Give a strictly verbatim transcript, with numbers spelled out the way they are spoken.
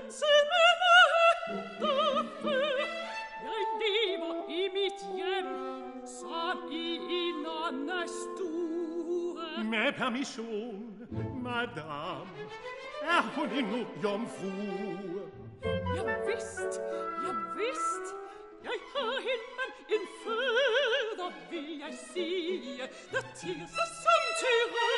danse med mig før. Jeg lever i mit hjem, som i en anden stue. Med permission, madame, er hun endnu jomfrue? Ja, vist, ja, vist. Jeg har hende en føder, vil jeg sige, der til sig som tyre